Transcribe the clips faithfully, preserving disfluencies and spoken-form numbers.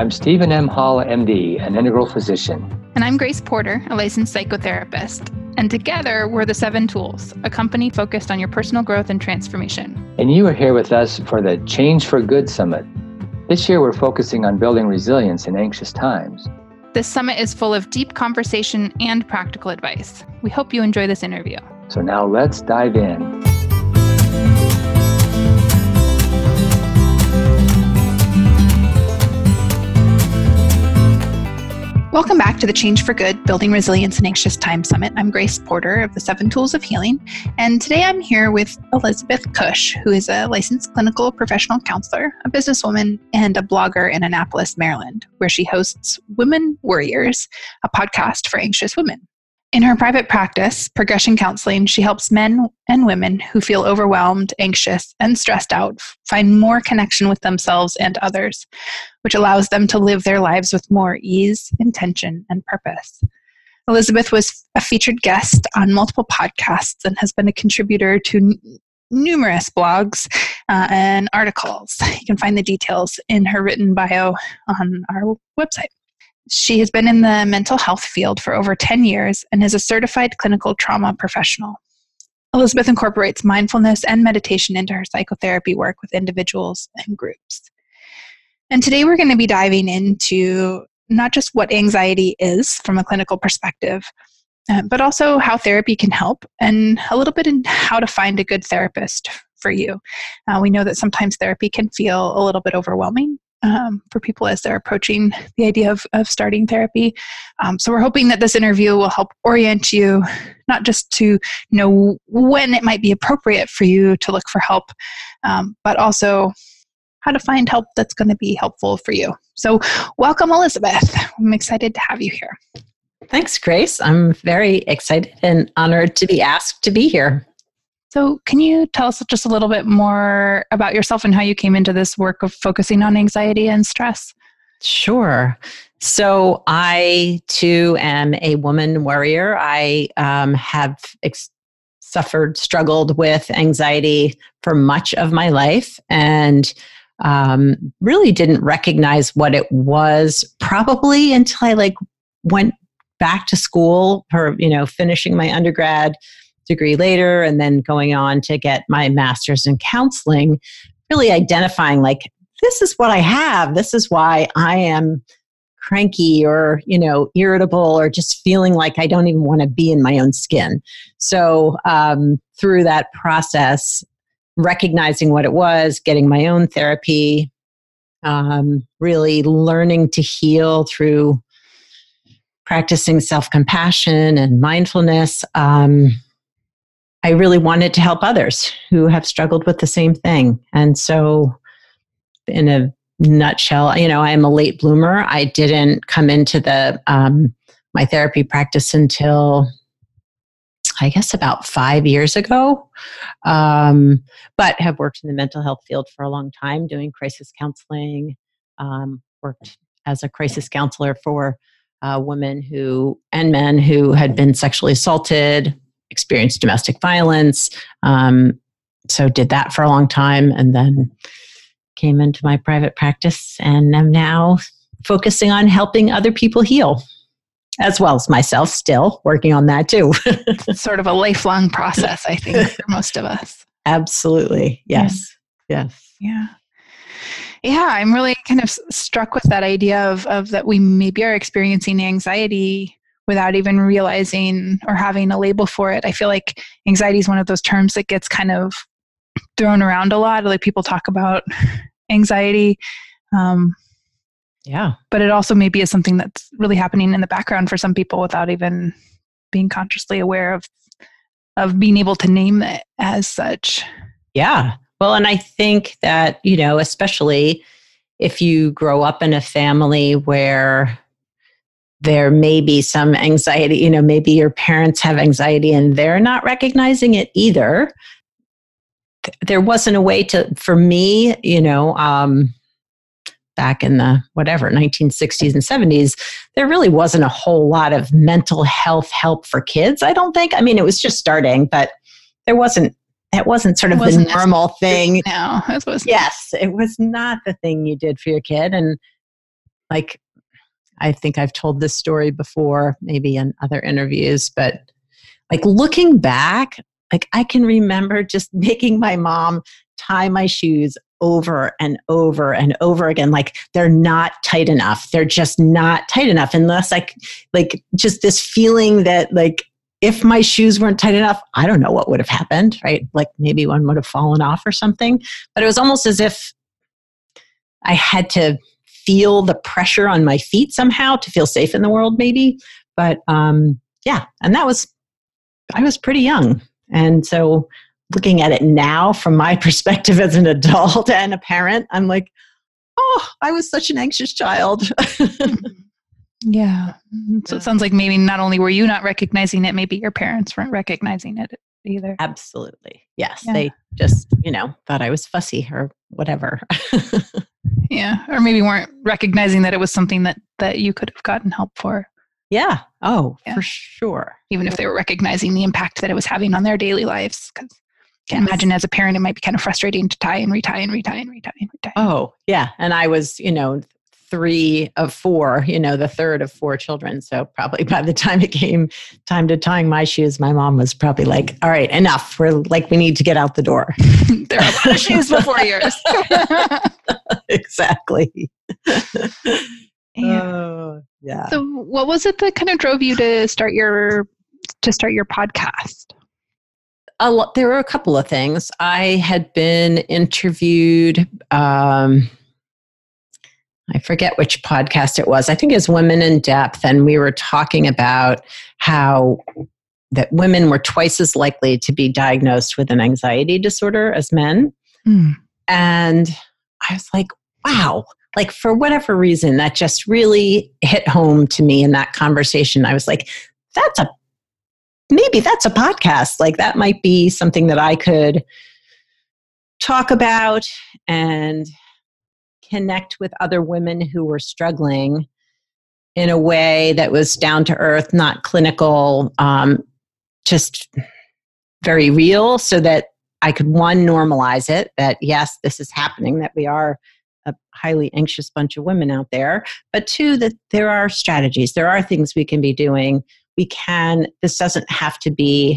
I'm Stephen M. Hall, M D, an integral physician. And I'm Grace Porter, a licensed psychotherapist. And together, we're the Seven Tools, a company focused on your personal growth and transformation. And you are here with us for the Change for Good Summit. This year, we're focusing on building resilience in anxious times. This summit is full of deep conversation and practical advice. We hope you enjoy this interview. So now let's dive in. Welcome back to the Change for Good Building Resilience in Anxious Times Summit. I'm Grace Porter of the Seven Tools of Healing, and today I'm here with Elizabeth Cush, who is a licensed clinical professional counselor, a businesswoman, and a blogger in Annapolis, Maryland, where she hosts Women Warriors, a podcast for anxious women. In her private practice, Progression Counseling, she helps men and women who feel overwhelmed, anxious, and stressed out find more connection with themselves and others, which allows them to live their lives with more ease, intention, and purpose. Elizabeth was a featured guest on multiple podcasts and has been a contributor to n- numerous blogs uh, and articles. You can find the details in her written bio on our website. She has been in the mental health field for over ten years and is a certified clinical trauma professional. Elizabeth incorporates mindfulness and meditation into her psychotherapy work with individuals and groups. And today we're going to be diving into not just what anxiety is from a clinical perspective, uh, but also how therapy can help and a little bit in how to find a good therapist for you. Uh, we know that sometimes therapy can feel a little bit overwhelming Um, for people as they're approaching the idea of, of starting therapy. Um, so we're hoping that this interview will help orient you, not just to know when it might be appropriate for you to look for help, um, but also how to find help that's going to be helpful for you. So welcome, Elizabeth. I'm excited to have you here. Thanks, Grace. I'm very excited and honored to be asked to be here. So can you tell us just a little bit more about yourself and how you came into this work of focusing on anxiety and stress? Sure. So I, too, am a woman warrior. I um, have ex- suffered, struggled with anxiety for much of my life and um, really didn't recognize what it was probably until I like went back to school for, you know, finishing my undergrad degree later and then going on to get my master's in counseling, really identifying like, this is what I have. This is why I am cranky or, you know, irritable or just feeling like I don't even want to be in my own skin. So um, through that process, recognizing what it was, getting my own therapy, um, really learning to heal through practicing self-compassion and mindfulness, um, I really wanted to help others who have struggled with the same thing. And so in a nutshell, you know, I am a late bloomer. I didn't come into the um, my therapy practice until, I guess, about five years ago, um, but have worked in the mental health field for a long time, doing crisis counseling, um, worked as a crisis counselor for uh, women who and men who had been sexually assaulted, experienced domestic violence. Um, so did that for a long time and then came into my private practice and am now focusing on helping other people heal, as well as myself, still working on that too. It's sort of a lifelong process, I think, for most of us. Absolutely. Yes. Yeah. Yes. Yeah. Yeah, I'm really kind of struck with that idea of, of that we maybe are experiencing anxiety without even realizing or having a label for it. I feel like anxiety is one of those terms that gets kind of thrown around a lot. Like people talk about anxiety. Um, yeah. But it also maybe is something that's really happening in the background for some people without even being consciously aware of, of being able to name it as such. Yeah. Well, and I think that, you know, especially if you grow up in a family where there may be some anxiety, you know, maybe your parents have anxiety and they're not recognizing it either. There wasn't a way to, for me, you know, um, back in the whatever, nineteen sixties and seventies, there really wasn't a whole lot of mental health help for kids, I don't think. I mean, it was just starting, but there wasn't, it wasn't sort of the normal thing. No, it was. Yes, it was not the thing you did for your kid. And like, I think I've told this story before, maybe in other interviews, but like looking back, like I can remember just making my mom tie my shoes over and over and over again. Like they're not tight enough. They're just not tight enough unless like, like just this feeling that like, if my shoes weren't tight enough, I don't know what would have happened, right? Like maybe one would have fallen off or something, but it was almost as if I had to feel the pressure on my feet somehow to feel safe in the world, maybe. But um, yeah, and that was, I was pretty young. And so looking at it now from my perspective as an adult and a parent, I'm like, oh, I was such an anxious child. Yeah. So it sounds like maybe not only were you not recognizing it, maybe your parents weren't recognizing it either. Absolutely. Yes. Yeah. They just, you know, thought I was fussy or whatever. Yeah. Or maybe weren't recognizing that it was something that, that you could have gotten help for. Yeah. Oh, Yeah. for sure. Even if they were recognizing the impact that it was having on their daily lives. Because I can imagine as a parent, it might be kind of frustrating to tie and retie and retie and retie and retie. Oh, yeah. And I was, you know, three of four, you know, the third of four children. So probably by the time it came time to tying my shoes, my mom was probably like, all right, enough. We're like, we need to get out the door. There are a lot of shoes before yours. Exactly. Yeah. Oh, yeah. So what was it that kind of drove you to start your, to start your podcast? A lot, there were a couple of things. I had been interviewed, um, I forget which podcast it was. I think it was Women in Depth. And we were talking about how that women were twice as likely to be diagnosed with an anxiety disorder as men. Mm. And I was like, wow, like for whatever reason, that just really hit home to me in that conversation. I was like, that's a, maybe that's a podcast. Like that might be something that I could talk about and connect with other women who were struggling in a way that was down to earth, not clinical, um, just very real, so that I could, one, normalize it, that yes, this is happening, that we are a highly anxious bunch of women out there, but two, that there are strategies, there are things we can be doing. We can, this doesn't have to be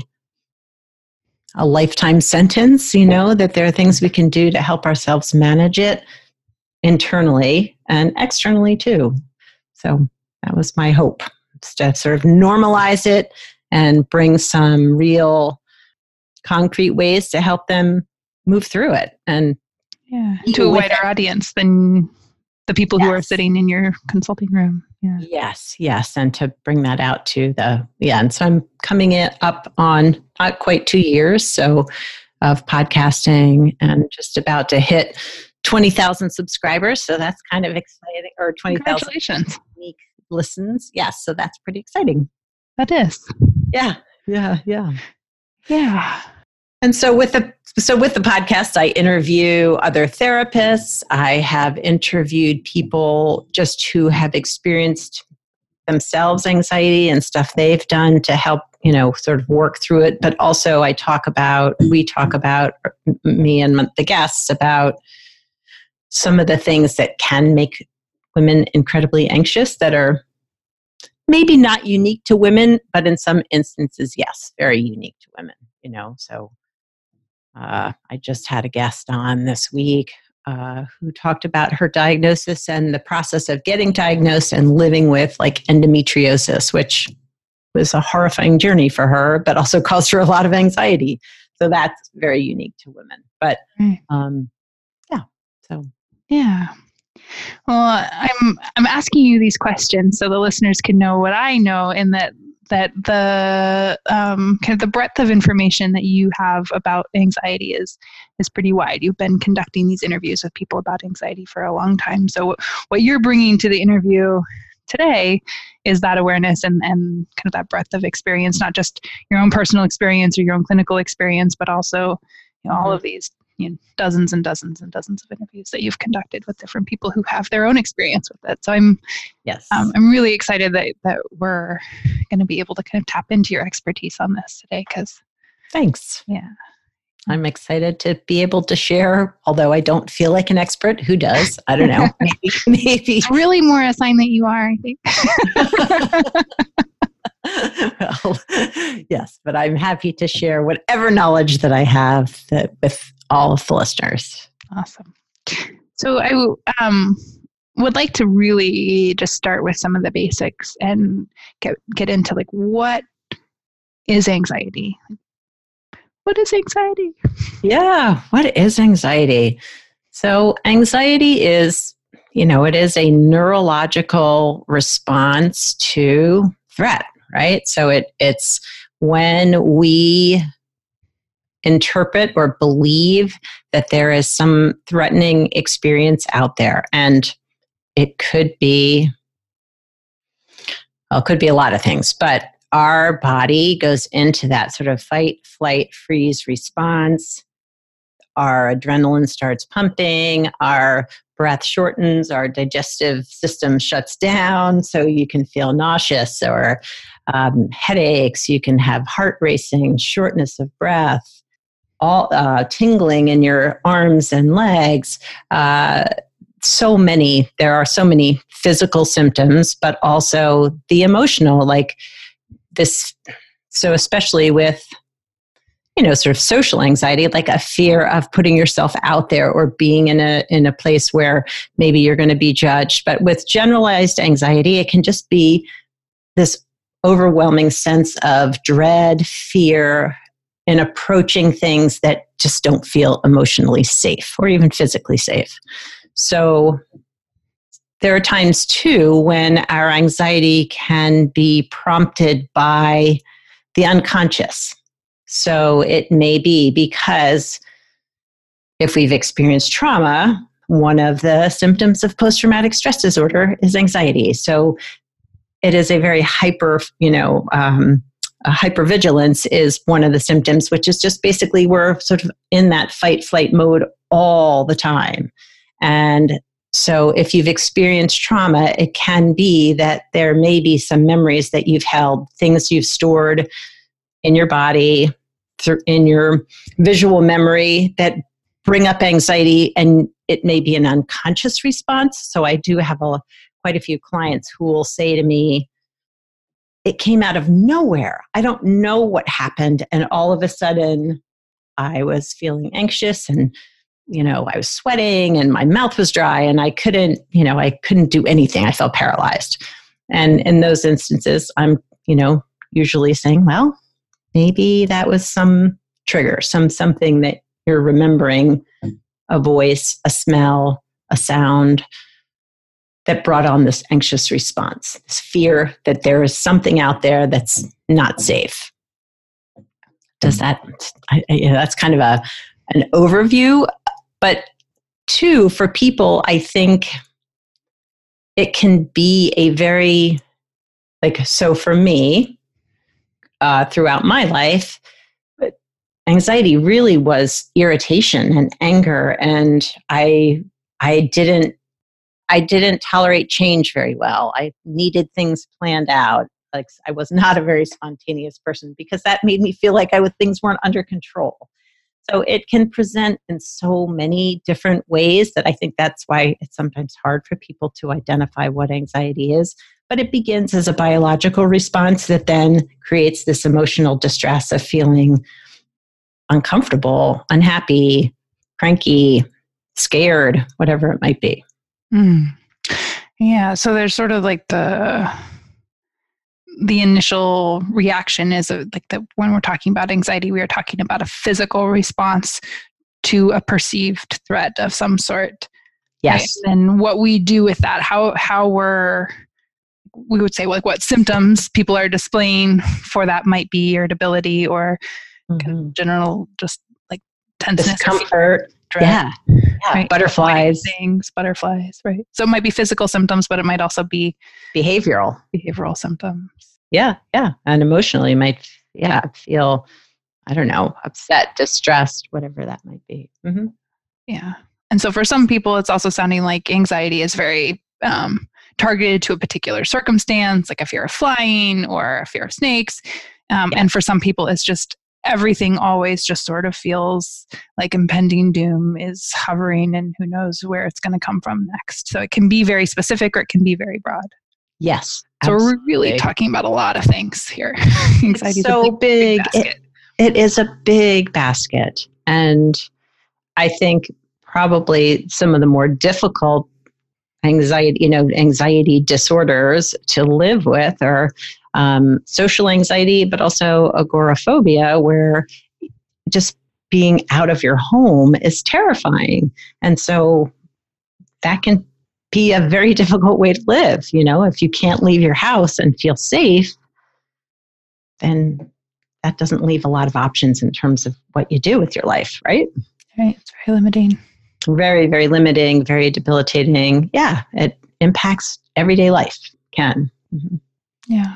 a lifetime sentence, you know, that there are things we can do to help ourselves manage it internally and externally too. So that was my hope, to sort of normalize it and bring some real concrete ways to help them move through it. And yeah, to a wider audience than the people yes. who are sitting in your consulting room. Yeah. Yes, yes. And to bring that out to the, yeah. And so I'm coming it up on not quite two years, so of podcasting, and just about to hit twenty thousand subscribers. So that's kind of exciting, or twenty thousand unique listens. Yes. So that's pretty exciting. That is. Yeah. Yeah. Yeah. Yeah. And so with the, so with the podcast, I interview other therapists. I have interviewed people just who have experienced themselves anxiety and stuff they've done to help, you know, sort of work through it. But also I talk about, we talk about, me and the guests, about some of the things that can make women incredibly anxious that are maybe not unique to women, but in some instances, yes, very unique to women, you know. So uh, I just had a guest on this week uh, who talked about her diagnosis and the process of getting diagnosed and living with like endometriosis, which was a horrifying journey for her, but also caused her a lot of anxiety. So that's very unique to women. But um, yeah, so. Yeah. Well, I'm I'm asking you these questions so the listeners can know what I know, and that that the um, kind of the breadth of information that you have about anxiety is is pretty wide. You've been conducting these interviews with people about anxiety for a long time. So what you're bringing to the interview today is that awareness and, and kind of that breadth of experience, not just your own personal experience or your own clinical experience, but also, you know, all of these, you know, dozens and dozens and dozens of interviews that you've conducted with different people who have their own experience with it. So I'm, yes, um, I'm really excited that, that we're going to be able to kind of tap into your expertise on this today. Cause thanks. Yeah. I'm excited to be able to share, although I don't feel like an expert. Who does? I don't know. Maybe. maybe. It's really more a sign that you are, I think. Well, yes, but I'm happy to share whatever knowledge that I have that, with all of the listeners. Awesome. So I um, would like to really just start with some of the basics and get get into like, what is anxiety? What is anxiety? Yeah, what is anxiety? So anxiety is, you know, it is a neurological response to threat, right? So it it's when we interpret or believe that there is some threatening experience out there. And it could be, well, it could be a lot of things, but our body goes into that sort of fight, flight, freeze response. Our adrenaline starts pumping, our breath shortens, our digestive system shuts down, so you can feel nauseous or um, headaches, you can have heart racing, shortness of breath, all uh, tingling in your arms and legs. Uh, so many, there are so many physical symptoms, but also the emotional, like this, so especially with, you know, sort of social anxiety, like a fear of putting yourself out there or being in a in a place where maybe you're going to be judged. But with generalized anxiety, it can just be this overwhelming sense of dread, fear, in approaching things that just don't feel emotionally safe or even physically safe. So there are times too when our anxiety can be prompted by the unconscious. So it may be because if we've experienced trauma, one of the symptoms of post-traumatic stress disorder is anxiety. So it is a very hyper, you know, um, a hypervigilance is one of the symptoms, which is just basically we're sort of in that fight flight mode all the time. And so if you've experienced trauma, it can be that there may be some memories that you've held, things you've stored in your body, through, in your visual memory that bring up anxiety, and it may be an unconscious response. So I do have a, quite a few clients who will say to me, it came out of nowhere. I don't know what happened. And all of a sudden I was feeling anxious and, you know, I was sweating and my mouth was dry and I couldn't, you know, I couldn't do anything. I felt paralyzed. And in those instances, I'm, you know, usually saying, well, maybe that was some trigger, some something that you're remembering, a voice, a smell, a sound that brought on this anxious response, this fear that there is something out there that's not safe. Does that, I, I, you know, that's kind of a an overview. But two, for people, I think it can be a very, like, so for me, uh, throughout my life, anxiety really was irritation and anger, and I I didn't I didn't tolerate change very well. I needed things planned out. Like, I was not a very spontaneous person because that made me feel like I was, things weren't under control. So it can present in so many different ways that I think that's why it's sometimes hard for people to identify what anxiety is. But it begins as a biological response that then creates this emotional distress of feeling uncomfortable, unhappy, cranky, scared, whatever it might be. Mm. Yeah. So there's sort of like the the initial reaction is a, like the when we're talking about anxiety, we are talking about a physical response to a perceived threat of some sort. Yes. Right? And what we do with that, how how we're we would say like what symptoms people are displaying for that might be irritability or mm-hmm. kind of general just like tenseness, discomfort. Dread, yeah. yeah. Right? Butterflies. Things, butterflies, right? So it might be physical symptoms, but it might also be behavioral. Behavioral symptoms. Yeah, yeah. And emotionally you might, yeah, feel, I don't know, upset, distressed, whatever that might be. Mm-hmm. Yeah. And so for some people, it's also sounding like anxiety is very um, targeted to a particular circumstance, like a fear of flying or a fear of snakes. Um, yeah. And for some people, it's just everything always just sort of feels like impending doom is hovering and who knows where it's going to come from next. So it can be very specific or it can be very broad. Yes. So absolutely. we're really talking about a lot of things here. Anxiety is so big. big, big it, it is a big basket. And I think probably some of the more difficult anxiety, you know, anxiety disorders to live with are um, social anxiety, but also agoraphobia, where just being out of your home is terrifying. And so that can be a very difficult way to live. You know, if you can't leave your house and feel safe, then that doesn't leave a lot of options in terms of what you do with your life, right? Right. It's very limiting. Very, very limiting, very debilitating. Yeah, it impacts everyday life. Can. Mm-hmm. Yeah.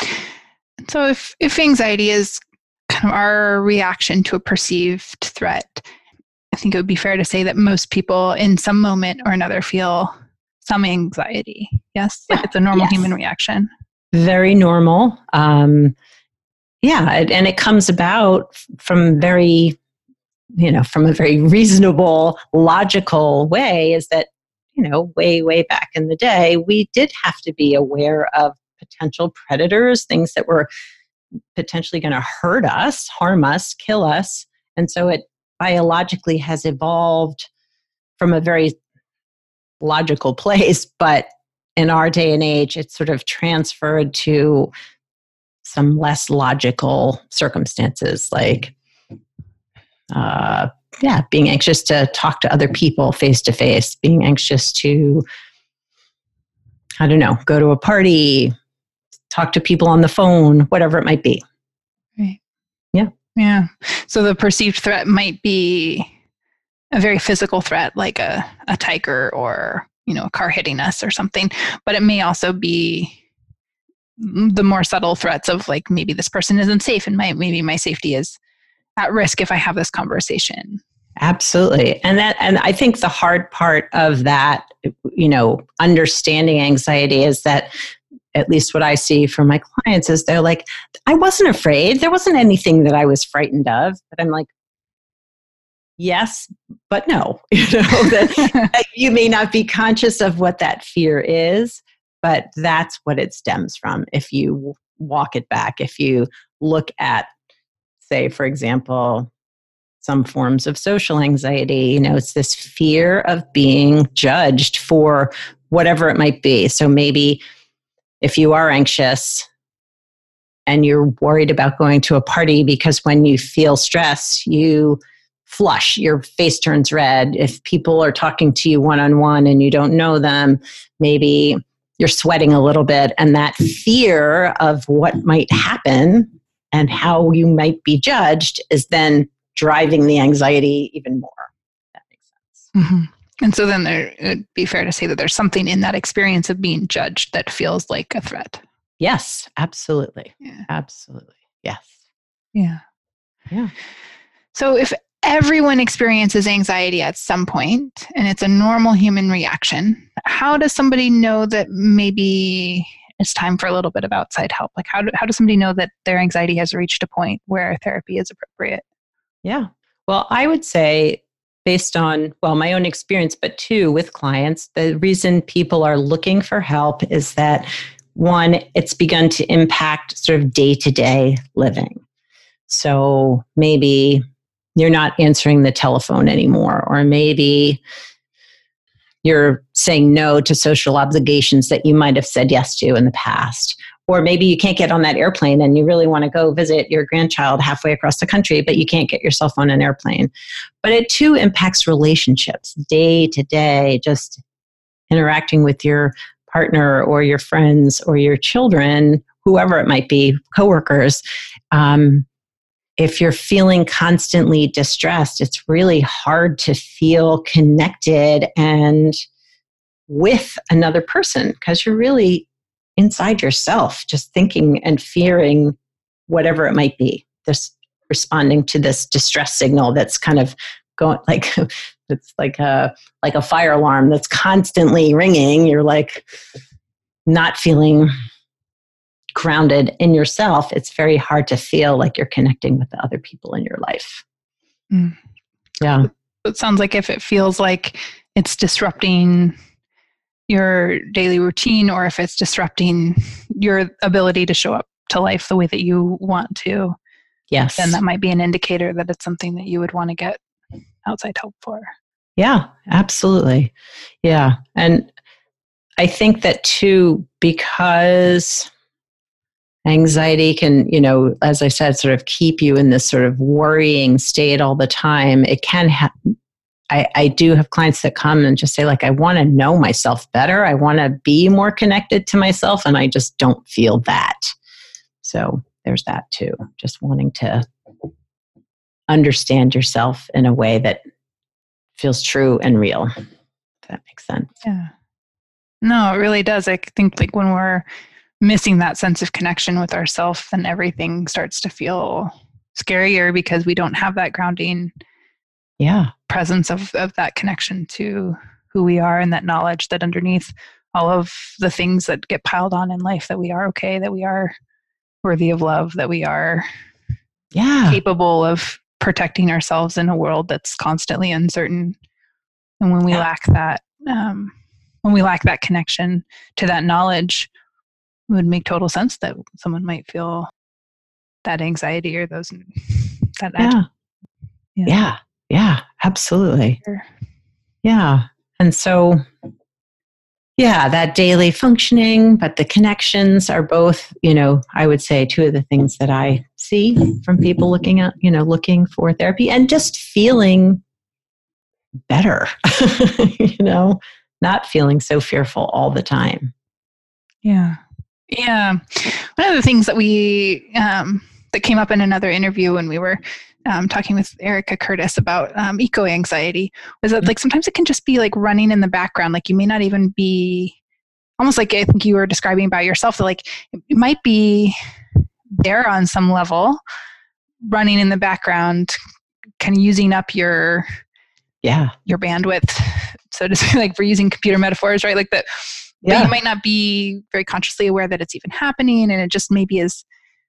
So if, if anxiety is kind of our reaction to a perceived threat, I think it would be fair to say that most people in some moment or another feel some anxiety. Yes? Like it's a normal yes. human reaction. Very normal. Um, yeah, it, and it comes about from very, you know, from a very reasonable, logical way, is that, you know, way, way back in the day, we did have to be aware of potential predators, things that were potentially going to hurt us, harm us, kill us. And so it biologically has evolved from a very logical place, but in our day and age, it's sort of transferred to some less logical circumstances, like, uh, yeah, being anxious to talk to other people face to face, being anxious to, I don't know, go to a party, talk to people on the phone, whatever it might be. Right. Yeah. Yeah. So the perceived threat might be a very physical threat, like a, a tiger or, you know, a car hitting us or something. But it may also be the more subtle threats of like, maybe this person isn't safe and my, maybe my safety is at risk if I have this conversation. Absolutely. And that, and I think the hard part of that, you know, understanding anxiety is that, at least what I see from my clients, is they're like, I wasn't afraid. There wasn't anything that I was frightened of. But I'm like, yes, but no. You know, that, that you may not be conscious of what that fear is, but that's what it stems from. If you walk it back, if you look at, say, for example, some forms of social anxiety, you know, it's this fear of being judged for whatever it might be. So maybe if you are anxious and you're worried about going to a party because when you feel stress, you flush, your face turns red. If people are talking to you one-on-one and you don't know them, maybe you're sweating a little bit, and that fear of what might happen and how you might be judged is then driving the anxiety even more. That makes sense. Mm-hmm. And so then there, it'd be fair to say that there's something in that experience of being judged that feels like a threat. Yes, absolutely. Yeah. Absolutely. Yes. Yeah. Yeah. So if everyone experiences anxiety at some point and it's a normal human reaction, how does somebody know that maybe it's time for a little bit of outside help? Like how do, how does somebody know that their anxiety has reached a point where therapy is appropriate? Yeah. Well, I would say, based on, well, my own experience, but two, with clients, the reason people are looking for help is that, one, it's begun to impact sort of day-to-day living. So maybe you're not answering the telephone anymore, or maybe you're saying no to social obligations that you might have said yes to in the past. Or maybe you can't get on that airplane and you really want to go visit your grandchild halfway across the country, but you can't get yourself on an airplane. But it too impacts relationships day to day, just interacting with your partner or your friends or your children, whoever it might be, coworkers. Um, if you're feeling constantly distressed, it's really hard to feel connected and with another person because you're really inside yourself, just thinking and fearing whatever it might be, just responding to this distress signal that's kind of going like, it's like a, like a fire alarm that's constantly ringing. You're like not feeling grounded in yourself, it's very hard to feel like you're connecting with the other people in your life. Mm. Yeah. It sounds like if it feels like it's disrupting your daily routine, or if it's disrupting your ability to show up to life the way that you want to, yes, then that might be an indicator that it's something that you would want to get outside help for. Yeah, absolutely. Yeah. And I think that too, because anxiety can, you know, as I said, sort of keep you in this sort of worrying state all the time. It can have, I, I do have clients that come and just say, like, I want to know myself better. I want to be more connected to myself, and I just don't feel that. So there's that too. Just wanting to understand yourself in a way that feels true and real. If that makes sense. Yeah. No, it really does. I think like when we're missing that sense of connection with ourselves, then everything starts to feel scarier because we don't have that grounding yeah. presence of, of that connection to who we are, and that knowledge that underneath all of the things that get piled on in life, that we are okay, that we are worthy of love, that we are yeah. capable of protecting ourselves in a world that's constantly uncertain. And when we yeah. lack that, um, when we lack that connection to that knowledge, it would make total sense that someone might feel that anxiety or those that yeah. yeah. yeah yeah absolutely Sure. yeah and so yeah that daily functioning, but the connections are both, you know, I would say two of the things that I see from people looking at, you know, looking for therapy and just feeling better. You know, not feeling so fearful all the time. Yeah. Yeah. One of the things that we, um, that came up in another interview when we were um, talking with Erica Curtis about um, eco-anxiety was that like sometimes it can just be like running in the background. Like you may not even be, almost like I think you were describing about yourself, that like it might be there on some level, running in the background, kind of using up your, yeah, your bandwidth. So to say, like, for using computer metaphors, right? Like that, yeah. but you might not be very consciously aware that it's even happening, and it just maybe is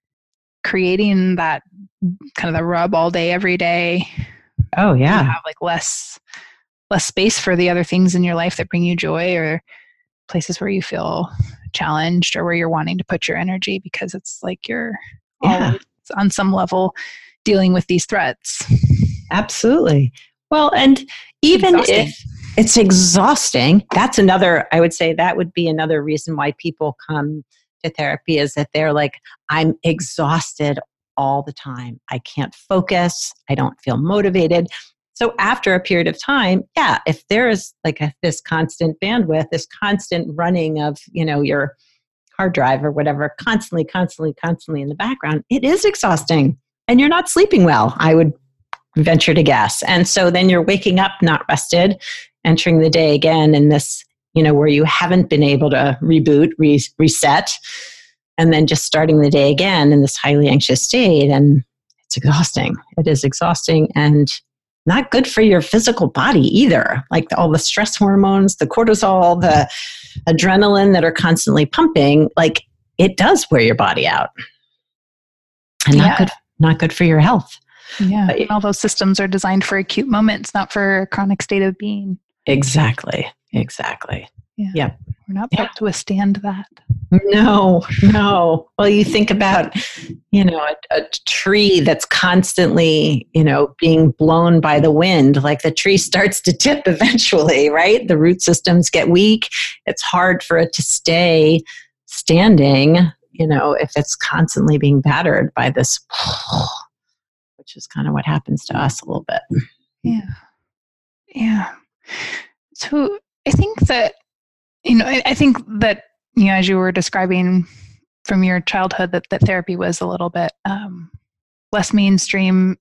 creating that kind of the rub all day, every day. Oh yeah. You have like less, less space for the other things in your life that bring you joy, or places where you feel challenged, or where you're wanting to put your energy because it's like you're yeah. always on some level dealing with these threats. Absolutely. Well, and even Exhausting. if it's exhausting, that's another, I would say that would be another reason why people come to therapy, is that they're like, I'm exhausted all the time. I can't focus. I don't feel motivated. So after a period of time, yeah, if there is like a, this constant bandwidth, this constant running of, you know, your hard drive or whatever, constantly, constantly, constantly in the background, it is exhausting, and you're not sleeping well, I would venture to guess. And so then you're waking up not rested, entering the day again in this, you know, where you haven't been able to reboot, re- reset, and then just starting the day again in this highly anxious state. And it's exhausting. It is exhausting and not good for your physical body either. Like all the stress hormones, the cortisol, the adrenaline that are constantly pumping, like it does wear your body out. And Yeah. not good, not good for your health. Yeah. But, And all those systems are designed for acute moments, not for a chronic state of being. Exactly. Exactly. Yeah. Yeah. We're not built Yeah. to withstand that. No, no. Well, you think about, you know, a, a tree that's constantly, you know, being blown by the wind, like the tree starts to tip eventually, right? The root systems get weak. It's hard for it to stay standing, you know, if it's constantly being battered by this, which is kind of what happens to us a little bit. Yeah. Yeah. So I think that, you know, I, I think that, you know, as you were describing from your childhood, that, that therapy was a little bit um, less mainstream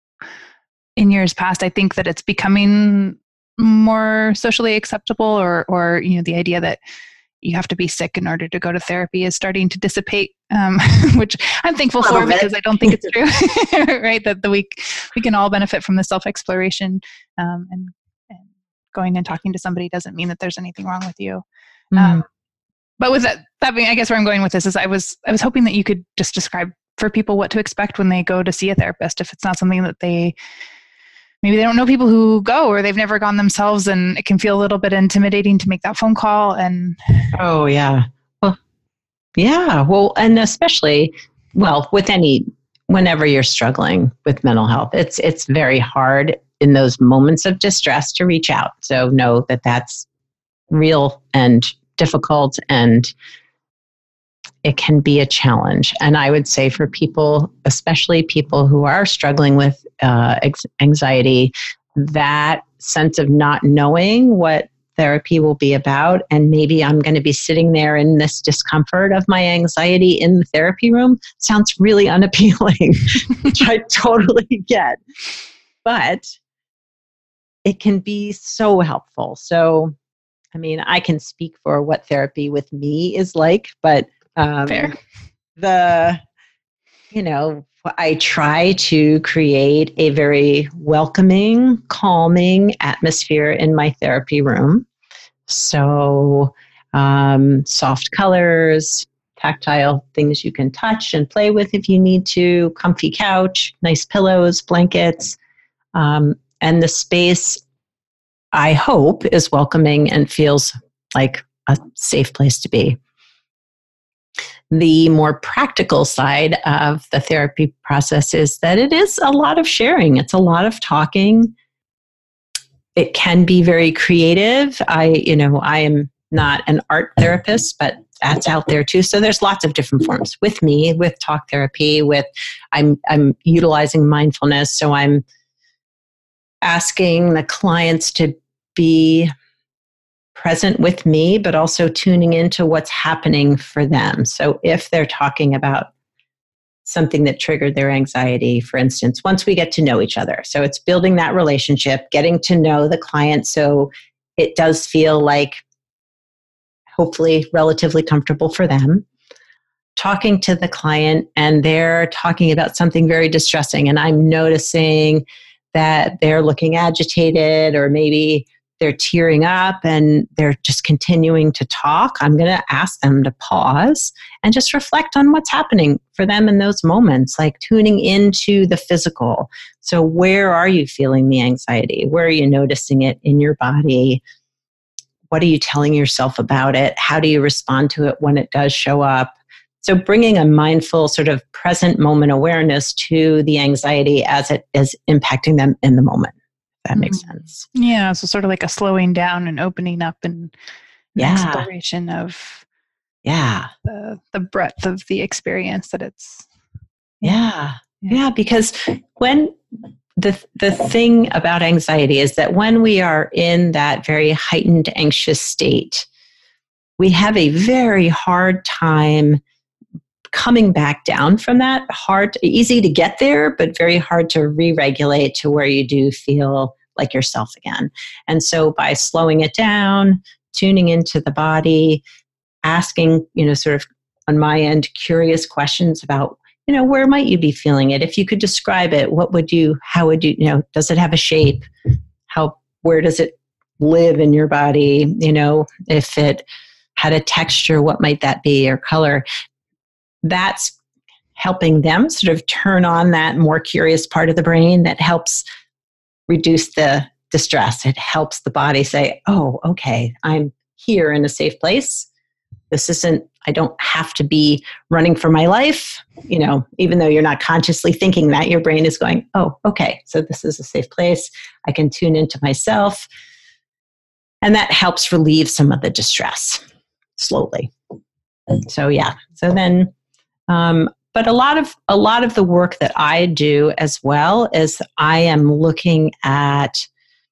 in years past. I think that it's becoming more socially acceptable, or, or, you know, the idea that you have to be sick in order to go to therapy is starting to dissipate, um, which I'm thankful for, bit. because I don't think it's true, right? That the we, we can all benefit from the self-exploration, um, and, and going and talking to somebody doesn't mean that there's anything wrong with you. Mm. Um, But with that, that being, I guess where I'm going with this is I was I was hoping that you could just describe for people what to expect when they go to see a therapist if it's not something that they maybe they don't know people who go or they've never gone themselves, and it can feel a little bit intimidating to make that phone call. And oh yeah, well, yeah, well, and especially well with any whenever you're struggling with mental health, it's it's very hard in those moments of distress to reach out. So know that that's real and difficult, and it can be a challenge. And I would say for people, especially people who are struggling with uh, anxiety, that sense of not knowing what therapy will be about, and maybe I'm going to be sitting there in this discomfort of my anxiety in the therapy room, sounds really unappealing, which I totally get. But it can be so helpful. So, I mean, I can speak for what therapy with me is like, but um, Fair. the, you know, I try to create a very welcoming, calming atmosphere in my therapy room. So, um, soft colors, tactile things you can touch and play with if you need to, comfy couch, nice pillows, blankets, um, and the space, I hope, is welcoming and feels like a safe place to be. The more practical side of the therapy process is that it is a lot of sharing. It's a lot of talking. It can be very creative. I, you know, I am not an art therapist, but that's out there too. So there's lots of different forms with me, with talk therapy, with I'm I'm utilizing mindfulness. So I'm asking the clients to be present with me, but also tuning into what's happening for them. So if they're talking about something that triggered their anxiety, for instance, once we get to know each other. So it's building that relationship, getting to know the client so it does feel like hopefully relatively comfortable for them. Talking to the client and they're talking about something very distressing, and I'm noticing that they're looking agitated or maybe they're tearing up and they're just continuing to talk, I'm going to ask them to pause and just reflect on what's happening for them in those moments, like tuning into the physical. So where are you feeling the anxiety? Where are you noticing it in your body? What are you telling yourself about it? How do you respond to it when it does show up? So bringing a mindful sort of present moment awareness to the anxiety as it is impacting them in the moment. If that makes sense. Yeah. So sort of like a slowing down and opening up and Yeah. exploration of Yeah. the, the breadth of the experience that it's. Yeah. Yeah. Yeah. Because when the, the thing about anxiety is that when we are in that very heightened anxious state, we have a very hard time coming back down from that. Hard, easy to get there, but very hard to re-regulate to where you do feel like yourself again. And so by slowing it down, tuning into the body, asking, you know, sort of on my end, curious questions about, you know, where might you be feeling it? If you could describe it, what would you, how would you, you know, does it have a shape? How, where does it live in your body? You know, if it had a texture, what might that be, or color? That's helping them sort of turn on that more curious part of the brain that helps reduce the distress. It helps the body say, oh, okay, I'm here in a safe place. This isn't, I don't have to be running for my life. You know, even though you're not consciously thinking that, your brain is going, oh, okay, so this is a safe place. I can tune into myself. And that helps relieve some of the distress slowly. So yeah, so then, um, but a lot of a lot of the work that I do as well is I am looking at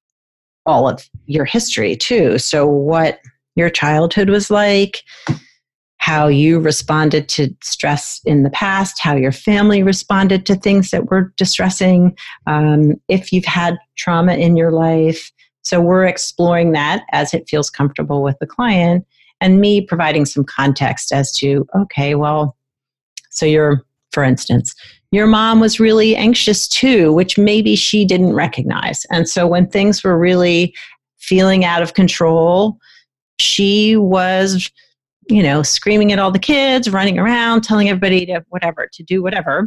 all of your history too. So what your childhood was like, how you responded to stress in the past, how your family responded to things that were distressing, um, if you've had trauma in your life. So we're exploring that as it feels comfortable with the client, and me providing some context as to, okay, well, so you're, for instance, your mom was really anxious too, which maybe she didn't recognize. And so when things were really feeling out of control, she was you know, screaming at all the kids, running around, telling everybody to whatever, to do whatever.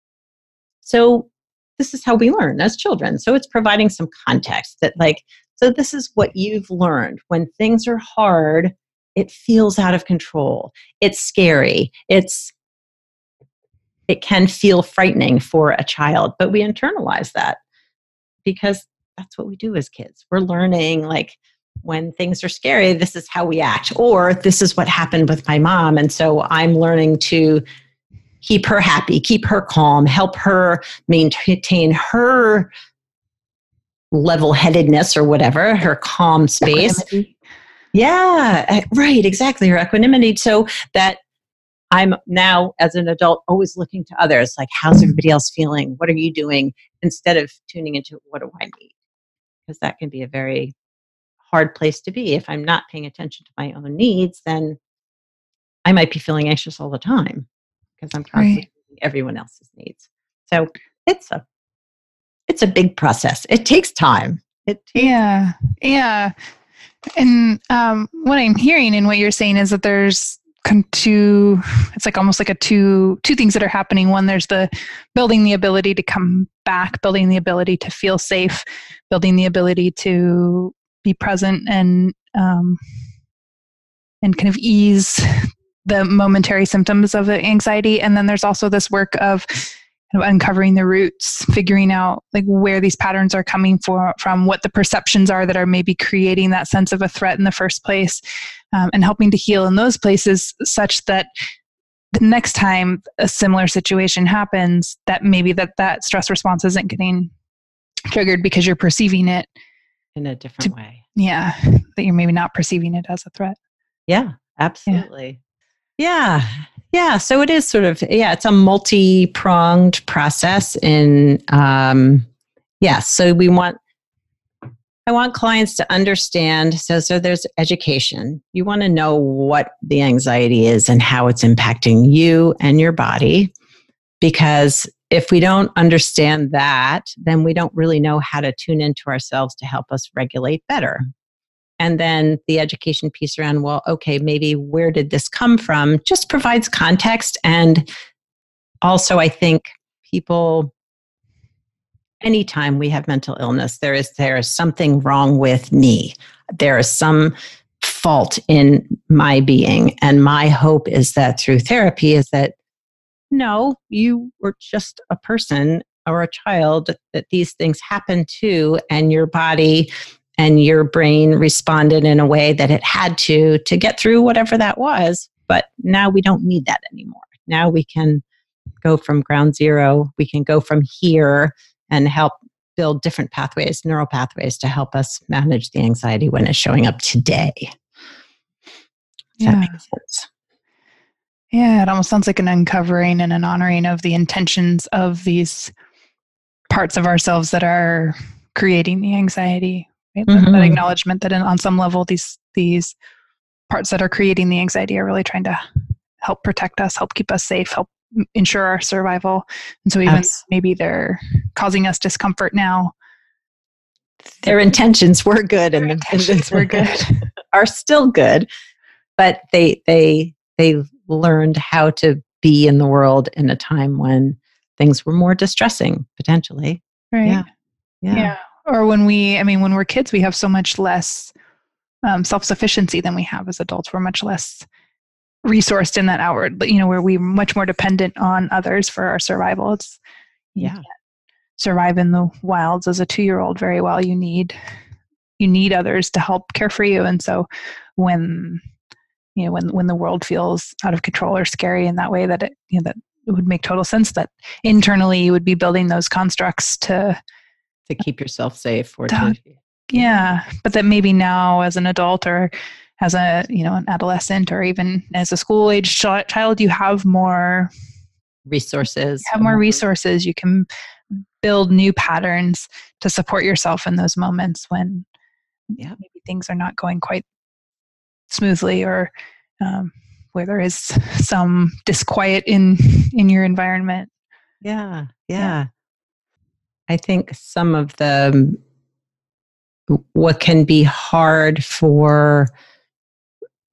So this is how we learn as children. So it's providing some context that like, so this is what you've learned. When things are hard, it feels out of control. It's scary. It's, it can feel frightening for a child, but we internalize that because that's what we do as kids. We're learning like when things are scary, this is how we act, or this is what happened with my mom. And so I'm learning to keep her happy, keep her calm, help her maintain her level-headedness or whatever, her calm space. Equanimity. Yeah, right, exactly, her equanimity. So that I'm now, as an adult, always looking to others, like, how's everybody else feeling? What are you doing? Instead of tuning into what do I need? Because that can be a very hard place to be. If I'm not paying attention to my own needs, then I might be feeling anxious all the time because I'm constantly meeting everyone else's needs. So it's a it's a big process. It takes time. It takes yeah, yeah. And um, what I'm hearing and what you're saying is that there's con- two. It's like almost like a two two things that are happening. One, there's the building the ability to come back, building the ability to feel safe, building the ability to be present and um, and kind of ease the momentary symptoms of the anxiety. And then there's also this work of kind of uncovering the roots, figuring out like where these patterns are coming for, from, what the perceptions are that are maybe creating that sense of a threat in the first place, um, and helping to heal in those places such that the next time a similar situation happens, that maybe that, that stress response isn't getting triggered because you're perceiving it in a different to, way. Yeah, that you're maybe not perceiving it as a threat. Yeah, absolutely. Yeah. yeah. Yeah. So it is sort of, yeah, it's a multi-pronged process in, um, yeah. So we want, I want clients to understand. So, so there's education. You want to know what the anxiety is and how it's impacting you and your body, because if we don't understand that, then we don't really know how to tune into ourselves to help us regulate better. And then the education piece around, well, okay, maybe where did this come from, just provides context. And also, I think people, anytime we have mental illness, there is there is something wrong with me. There is some fault in my being. And my hope is that through therapy is that, no, you were just a person or a child that these things happen to, and your body and your brain responded in a way that it had to, to get through whatever that was. But now we don't need that anymore. Now we can go from ground zero. We can go from here and help build different pathways, neural pathways to help us manage the anxiety when it's showing up today. Does yeah. that make sense? Yeah, it almost sounds like an uncovering and an honoring of the intentions of these parts of ourselves that are creating the anxiety. Right? Mm-hmm. That acknowledgement that in, on some level, these these parts that are creating the anxiety are really trying to help protect us, help keep us safe, help ensure our survival. And so even Absolutely. Maybe they're causing us discomfort now. Their intentions were good, and the intentions were good, are still good, but they they they learned how to be in the world in a time when things were more distressing, potentially. Right. Yeah. Yeah. yeah. Or when we, I mean, when we're kids, we have so much less um, self-sufficiency than we have as adults. We're much less resourced in that outward, you know, where we're much more dependent on others for our survival. It's, yeah. can't survive in the wilds as a two-year-old very well. You need, you need others to help care for you. And so when, you know, when, when the world feels out of control or scary in that way, that it, you know, that it would make total sense that internally you would be building those constructs to, to keep yourself safe or to, to yeah, but that maybe now as an adult or as a, you know, an adolescent or even as a school age ch- child, you have more resources, you have more resources. You can build new patterns to support yourself in those moments when yeah. maybe things are not going quite smoothly, or um, where there is some disquiet in, in your environment. Yeah. Yeah. Yeah. I think some of the, what can be hard for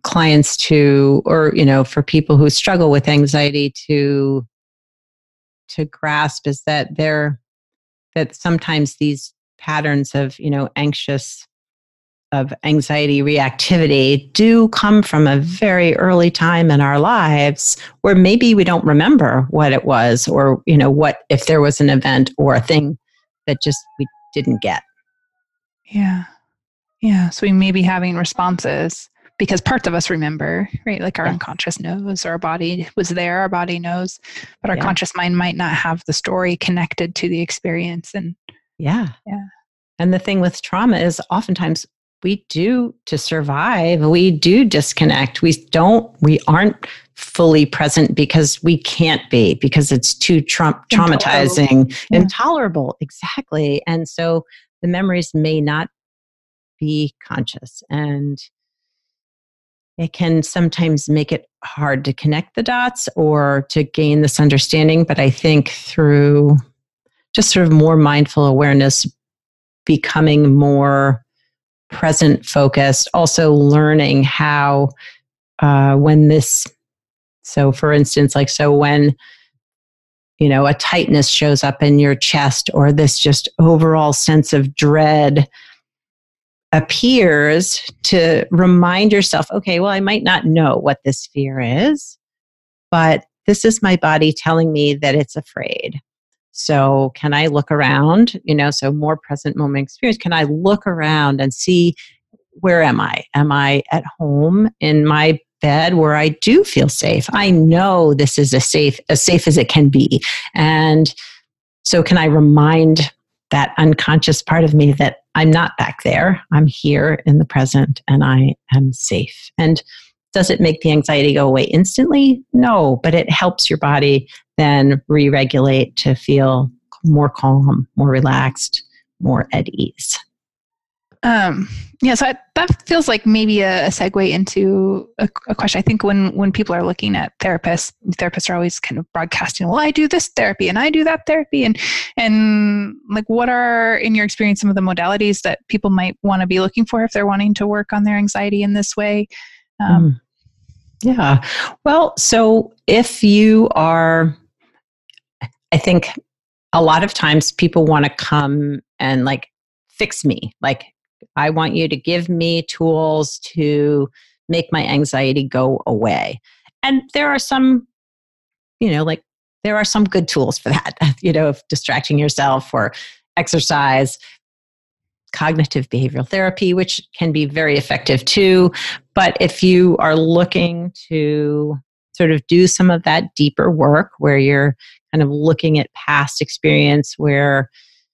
clients to, or, you know, for people who struggle with anxiety to, to grasp is that they're, that sometimes these patterns of, you know, anxious, of anxiety reactivity do come from a very early time in our lives where maybe we don't remember what it was, or, you know, what, if there was an event or a thing that just we didn't get. Yeah. Yeah. So we may be having responses because parts of us remember, right? Like our yeah. unconscious knows, our body was there, our body knows, but our yeah. conscious mind might not have the story connected to the experience. And yeah. Yeah. And the thing with trauma is oftentimes we do, to survive, we do disconnect. We don't, we aren't fully present because we can't be, because it's too tra- traumatizing, intolerable. Yeah. intolerable. Exactly. And so the memories may not be conscious, and it can sometimes make it hard to connect the dots or to gain this understanding. But I think through just sort of more mindful awareness, becoming more present focused, also learning how, uh, when this, so for instance, like, so when, you know, a tightness shows up in your chest, or this just overall sense of dread appears, to remind yourself, okay, well, I might not know what this fear is, but this is my body telling me that it's afraid. So can I look around, you know, so more present moment experience. Can I look around and see, where am I? Am I at home in my bed where I do feel safe? I know this is a safe, as safe as it can be. And so can I remind that unconscious part of me that I'm not back there. I'm here in the present and I am safe. And does it make the anxiety go away instantly? No, but it helps your body then re-regulate to feel more calm, more relaxed, more at ease. Um, yeah, so I, that feels like maybe a, a segue into a, a question. I think when, when people are looking at therapists, therapists are always kind of broadcasting, well, I do this therapy and I do that therapy. And, and like, what are, in your experience, some of the modalities that people might want to be looking for if they're wanting to work on their anxiety in this way? Um, mm. Yeah. Well, so if you are, I think a lot of times people want to come and like fix me. Like, I want you to give me tools to make my anxiety go away. And there are some, you know, like there are some good tools for that, you know, of distracting yourself, or exercise, cognitive behavioral therapy, which can be very effective too. But if you are looking to sort of do some of that deeper work where you're kind of looking at past experience, where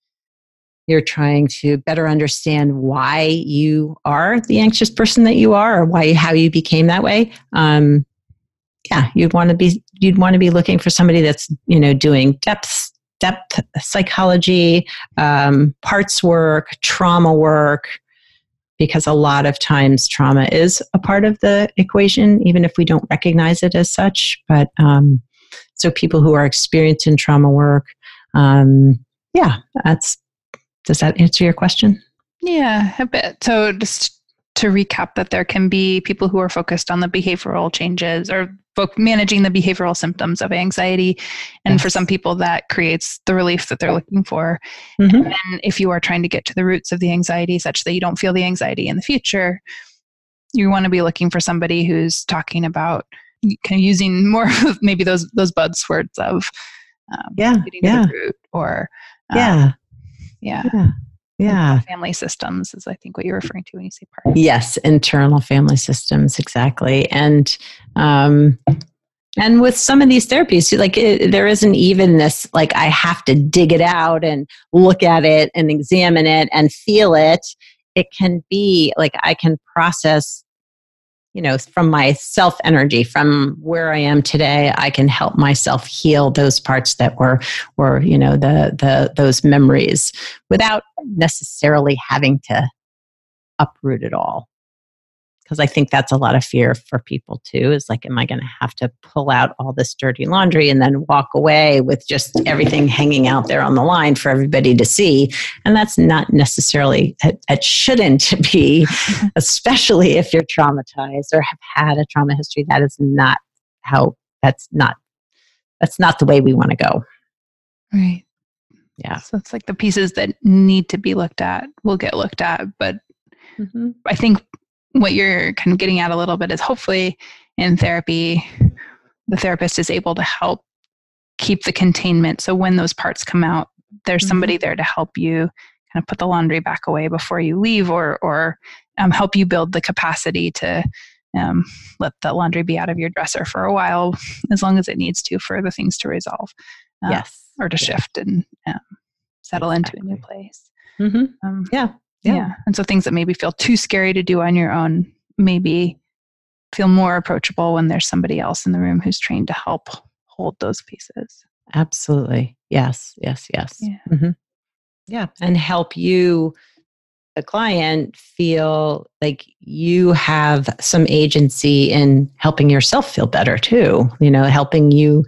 you're trying to better understand why you are the anxious person that you are, or why, how you became that way. Um, yeah, you'd want to be, you'd want to be looking for somebody that's, you know, doing depth, depth psychology, um, parts work, trauma work, because a lot of times trauma is a part of the equation, even if we don't recognize it as such. But um, so people who are experienced in trauma work, um, yeah, that's, does that answer your question? Yeah, a bit. So just to recap, that there can be people who are focused on the behavioral changes, or managing the behavioral symptoms of anxiety. And yes. for some people that creates the relief that they're looking for. Mm-hmm. And then if you are trying to get to the roots of the anxiety such that you don't feel the anxiety in the future, you want to be looking for somebody who's talking about kind of using more of maybe those, those buzzwords of um, yeah, getting yeah. to the root, or um, yeah. Yeah. Yeah. Yeah. Family systems is, I think, what you're referring to when you say part. Yes. Internal family systems. Exactly. And, um, and with some of these therapies, like it, there isn't even this, like, I have to dig it out and look at it and examine it and feel it. It can be like, I can process, you know, from my self energy, from where I am today, I can help myself heal those parts that were, were, you know, the, the, those memories, without necessarily having to uproot it all. because I think that's a lot of fear for people too, is like, am I going to have to pull out all this dirty laundry and then walk away with just everything hanging out there on the line for everybody to see? And that's not necessarily, it, it shouldn't be, especially if you're traumatized or have had a trauma history. That is not how, that's not, that's not the way we want to go. Right. Yeah. So it's like the pieces that need to be looked at will get looked at. But mm-hmm. I think what you're kind of getting at a little bit is hopefully in therapy, the therapist is able to help keep the containment. So when those parts come out, there's mm-hmm. somebody there to help you kind of put the laundry back away before you leave, or or um, help you build the capacity to um, let the laundry be out of your dresser for a while, as long as it needs to, for the things to resolve. Uh, yes. Or to shift yes. and um, settle exactly. into a new place. Mm-hmm. Um, yeah. Yeah. Yeah. And so things that maybe feel too scary to do on your own maybe feel more approachable when there's somebody else in the room who's trained to help hold those pieces. Absolutely. Yes. Yes. Yes. Yeah. Mm-hmm. Yeah. And help you, the client, feel like you have some agency in helping yourself feel better too. You know, helping you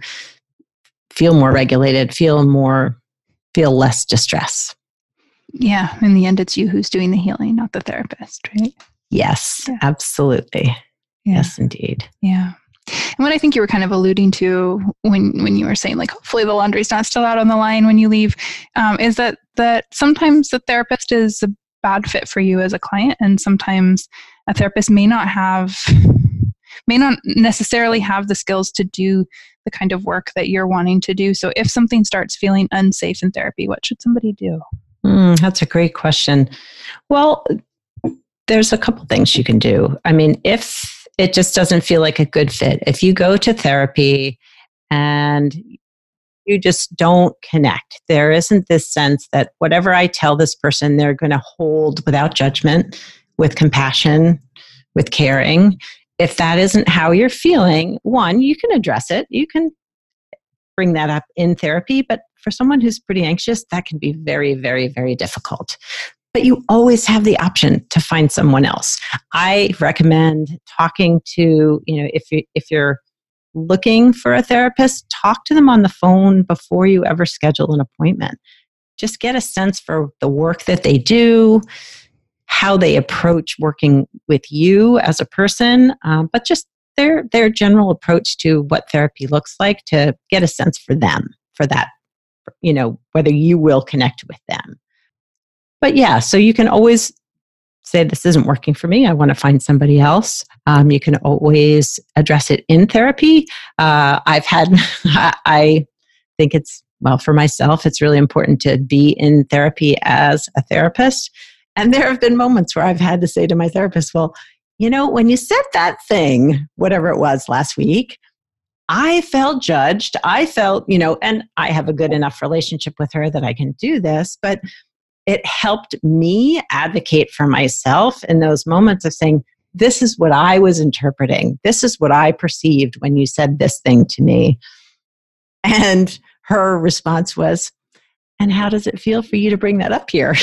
feel more regulated, feel more, feel less distress. Yeah. In the end, it's you who's doing the healing, not the therapist, right? Yes, yeah. absolutely. Yeah. Yes, indeed. Yeah. And what I think you were kind of alluding to when, when you were saying, like, hopefully the laundry's not still out on the line when you leave, um, is that, that sometimes the therapist is a bad fit for you as a client. And sometimes a therapist may not have, may not necessarily have the skills to do the kind of work that you're wanting to do. So if something starts feeling unsafe in therapy, what should somebody do? Mm, that's a great question. Well, there's a couple things you can do. I mean, if it just doesn't feel like a good fit, if you go to therapy and you just don't connect, there isn't this sense that whatever I tell this person, they're going to hold without judgment, with compassion, with caring. If that isn't how you're feeling, one, you can address it. You can bring that up in therapy. But for someone who's pretty anxious, that can be very, very, very difficult. But you always have the option to find someone else. I recommend talking to, you know, if you if you're looking for a therapist, talk to them on the phone before you ever schedule an appointment. Just get a sense for the work that they do, how they approach working with you as a person, um, but just their their general approach to what therapy looks like, to get a sense for them, for that, you know, whether you will connect with them. But yeah, so you can always say, this isn't working for me, I want to find somebody else. Um, you can always address it in therapy. Uh, I've had, I think it's, well, for myself, it's really important to be in therapy as a therapist. And there have been moments where I've had to say to my therapist, well, you know, when you said that thing, whatever it was last week, I felt judged. I felt, you know, and I have a good enough relationship with her that I can do this, but it helped me advocate for myself in those moments of saying, this is what I was interpreting. This is what I perceived when you said this thing to me. And her response was, and how does it feel for you to bring that up here?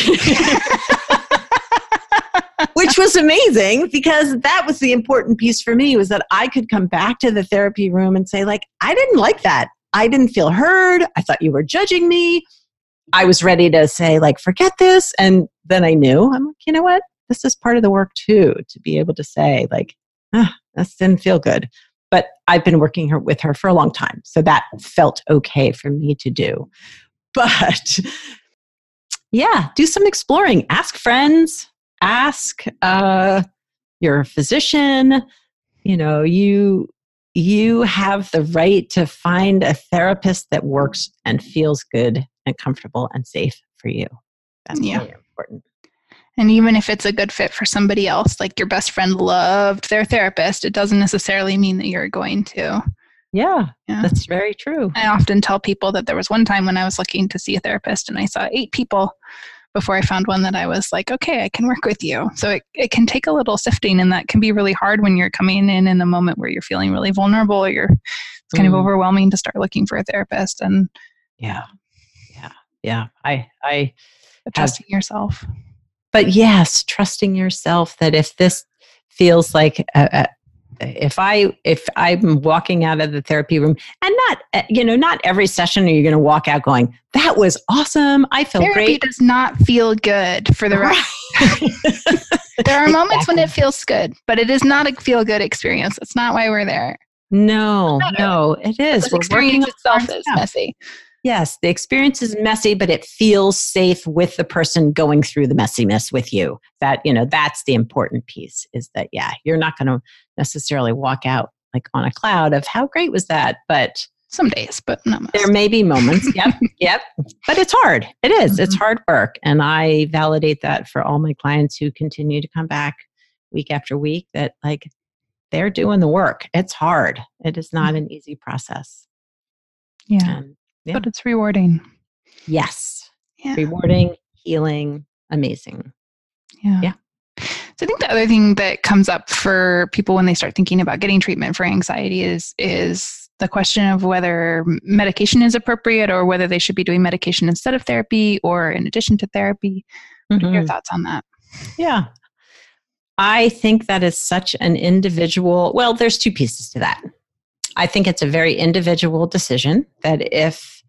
Which was amazing, because that was the important piece for me, was that I could come back to the therapy room and say, like, I didn't like that. I didn't feel heard. I thought you were judging me. I was ready to say, like, forget this. And then I knew, I'm like, you know what? This is part of the work too, to be able to say, like, ah, this didn't feel good. But I've been working her, with her for a long time. So that felt okay for me to do. But yeah, do some exploring. Ask friends. Ask uh, your physician. You know, you you have the right to find a therapist that works and feels good and comfortable and safe for you. That's yeah. really important. And even if it's a good fit for somebody else, like your best friend loved their therapist, it doesn't necessarily mean that you're going to. Yeah, yeah, that's very true. I often tell people that there was one time when I was looking to see a therapist and I saw eight people before I found one that I was like, okay, I can work with you. So it, it can take a little sifting, and that can be really hard when you're coming in in a moment where you're feeling really vulnerable, or you're, it's kind mm. of overwhelming to start looking for a therapist. And yeah, yeah, yeah. I, I trusting have, yourself. But yes, trusting yourself that if this feels like a, a, if I if I'm walking out of the therapy room, and not you know not every session are you going to walk out going, that was awesome, I feel Therapy great. does not feel good for the right. There are moments Exactly. when it feels good, but it is not a feel good experience. That's not why we're there. No, no, it is. The We're experience working itself on is stuff. messy. Yes, the experience is messy, but it feels safe with the person going through the messiness with you. That, you know, that's the important piece, is that, yeah, you're not going to necessarily walk out like on a cloud of how great was that, but some days, but not most. There may be moments. Yep, yep. But it's hard. It is. Mm-hmm. It's hard work. And I validate that for all my clients who continue to come back week after week, that like they're doing the work. It's hard. It is not an easy process. Yeah. Um, yeah. But it's rewarding. Yes. Yeah. Rewarding, healing, amazing. Yeah. Yeah. So I think the other thing that comes up for people when they start thinking about getting treatment for anxiety is is the question of whether medication is appropriate or whether they should be doing medication instead of therapy or in addition to therapy. What mm-hmm. are your thoughts on that? Yeah. I think that is such an individual, well, there's two pieces to that. I think it's a very individual decision that if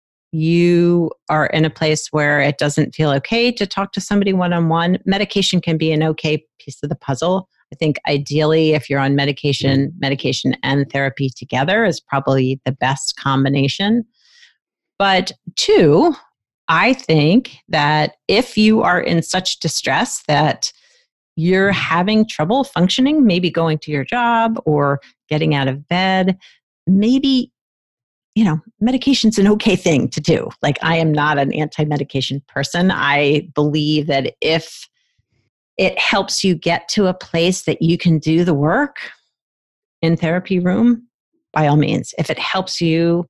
you are in a place where it doesn't feel okay to talk to somebody one-on-one, medication can be an okay piece of the puzzle. I think ideally, if you're on medication, medication and therapy together is probably the best combination. But two, I think that if you are in such distress that you're having trouble functioning, maybe going to your job or getting out of bed, maybe, you know, medication's an okay thing to do. Like, I am not an anti-medication person. I believe that if it helps you get to a place that you can do the work in therapy room, by all means. If it helps you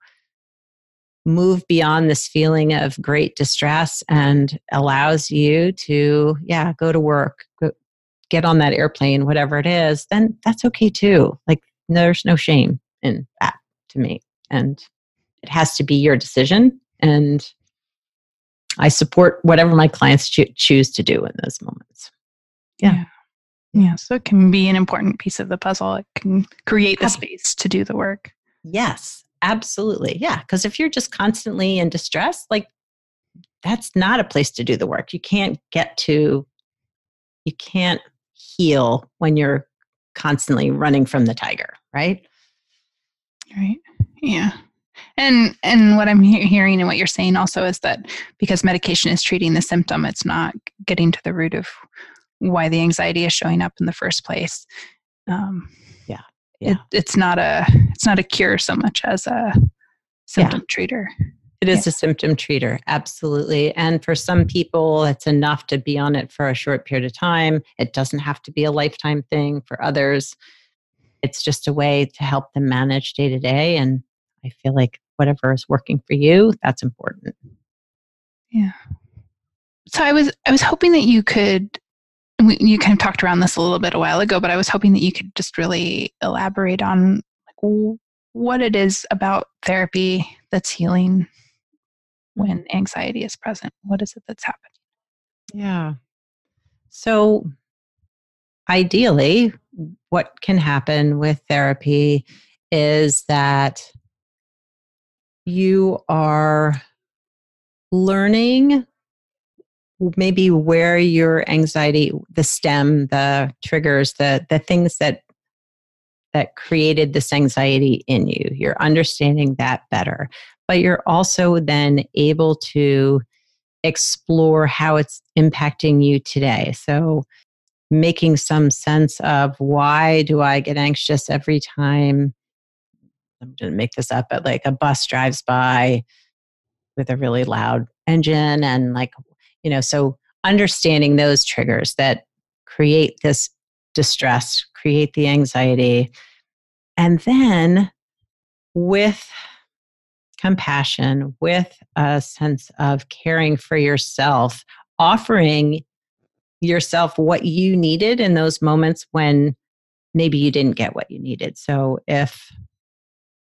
move beyond this feeling of great distress and allows you to, yeah, go to work, go, get on that airplane, whatever it is, then that's okay too. Like, there's no shame in that to me. And it has to be your decision. And I support whatever my clients cho- choose to do in those moments. Yeah. yeah. Yeah. So it can be an important piece of the puzzle. It can create the space to do the work. Yes, absolutely. Yeah. Because if you're just constantly in distress, like, that's not a place to do the work. You can't get to, you can't heal when you're constantly running from the tiger, right? Right. Yeah. And and what I'm he- hearing and what you're saying also is that because medication is treating the symptom, it's not getting to the root of why the anxiety is showing up in the first place. Um, yeah, yeah. It, it's not a it's not a cure so much as a symptom yeah. treater. It is yeah. a symptom treater, absolutely. And for some people, it's enough to be on it for a short period of time. It doesn't have to be a lifetime thing. For others, it's just a way to help them manage day to day. And I feel like whatever is working for you, that's important. Yeah. So I was I was hoping that you could. We, you kind of talked around this a little bit a while ago, but I was hoping that you could just really elaborate on like, what it is about therapy that's healing when anxiety is present. What is it that's happening? Yeah. So ideally, what can happen with therapy is that you are learning maybe where your anxiety, the stem, the triggers, the the things that that created this anxiety in you. You're understanding that better. But you're also then able to explore how it's impacting you today. So making some sense of, why do I get anxious every time, I'm going to make this up, but like a bus drives by with a really loud engine, and like, you know, so understanding those triggers that create this distress, create the anxiety, and then with compassion, with a sense of caring for yourself, offering yourself what you needed in those moments when maybe you didn't get what you needed. So if